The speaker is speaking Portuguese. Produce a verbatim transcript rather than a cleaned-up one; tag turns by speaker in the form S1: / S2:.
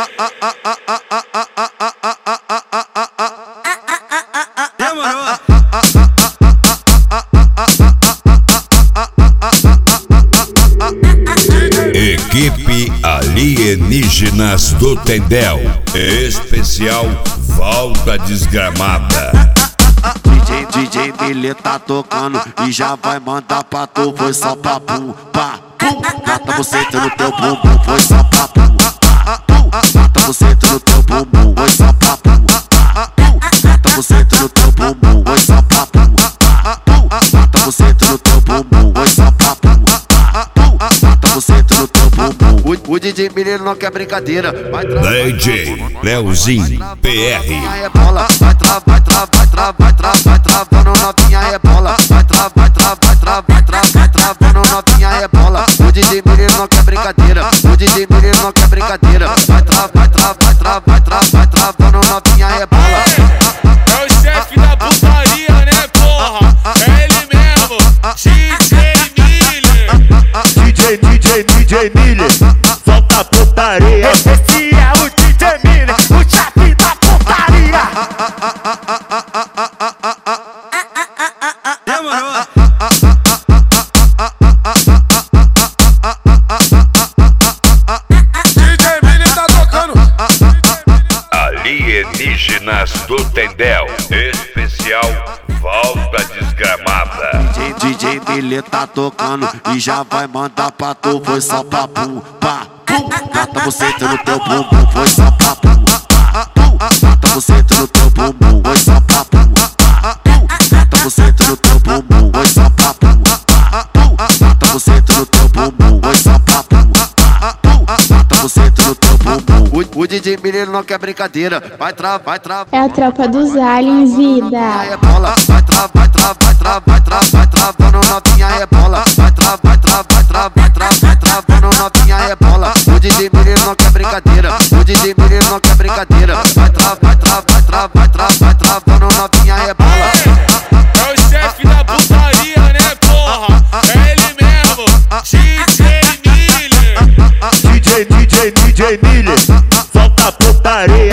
S1: Demorou.
S2: Equipe Alienígenas do Tendel, especial Volta Desgramada.
S3: D J, D J Miller tá tocando e já vai mandar pra tu. Foi só pra pum, pá, pum. Mata você no teu bumbum, foi só pra pum, pá, pum. Mata você no teu bumbum, foi só pra pum, pá, pum. Mata você no teu bumbum, foi só pra pum, pá, pum. Mata você no teu bumbum, foi só pra pum, pá, pum. Mata você no teu bumbum. O, o D J Miller não quer brincadeira. Vai travar,
S2: D J Leozinho P R.
S3: vai travar, vai travar, vai travar, vai travar, vai travando novinha rebola. Vai travar, vai travar, vai travar, vai travar, vai travando novinha rebola. O D J Miller não quer brincadeira. O D J Miller não quer brincadeira. Vai travar, vai travar, vai travar, vai travar, vai travando novinha rebola.
S4: É o chefe da putaria, né, porra? É ele mesmo, D J Miller.
S5: D J, D J, D J Miller, solta a putaria. Esse é o D J Miller, o chefe da putaria.
S1: Demorou.
S4: D J Miller tá tocando.
S2: Alienígenas do Tendel, especial Volta Desgramada.
S3: D J Miller tá tocando e já vai mandar pra tu. Foi só pra pum, pá, pum. Mata você no teu bumbum, foi só pra pum, pá, pum. Mata você no teu bumbum, foi só pra pum, pá, pum. Mata você no teu bumbum, foi só pra pum, pá, pum. Mata você no teu bumbum, foi só pra pum, pá, pum. Mata você no teu bumbum. O, o D J Miller não quer brincadeira. Vai travar, vai travar.
S6: É a tropa dos aliens, vida.
S3: Rebola, vai travar, vai travar, vai travar, vai travar, vai travando novinha rebola. Vai travar, vai travar, vai travar, vai travar, vai travando novinha rebola. O D J Miller não quer brincadeira. O D J Miller não quer brincadeira. Vai travar, vai travar, vai travar, vai travar, vai travando novinha rebola.
S4: É o chefe da putaria, né, porra? É ele mesmo, D J Miller.
S5: D J, D J, D J Miller, solta a putaria.